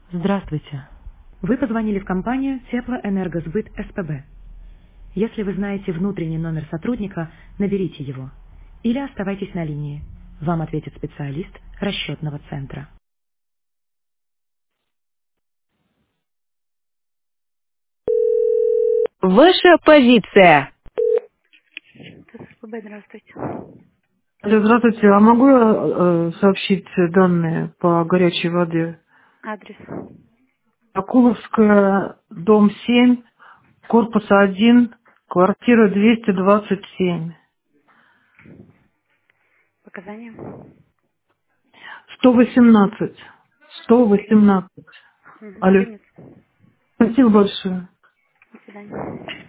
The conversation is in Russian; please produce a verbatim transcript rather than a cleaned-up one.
Здравствуйте. Вы позвонили в компанию Теплоэнергосбыт СПБ. Если вы знаете внутренний номер сотрудника, наберите его. Или оставайтесь на линии. Вам ответит специалист расчетного центра. Ваша позиция. СПБ, здравствуйте. Алло, здравствуйте. А могу я э, сообщить данные по горячей воде? Адрес. Акуловская, дом семь, корпус один, квартира двести двадцать семь. Показания. сто восемнадцать. сто восемнадцать. Мгм. Алло. Принято. Спасибо большое. До свидания.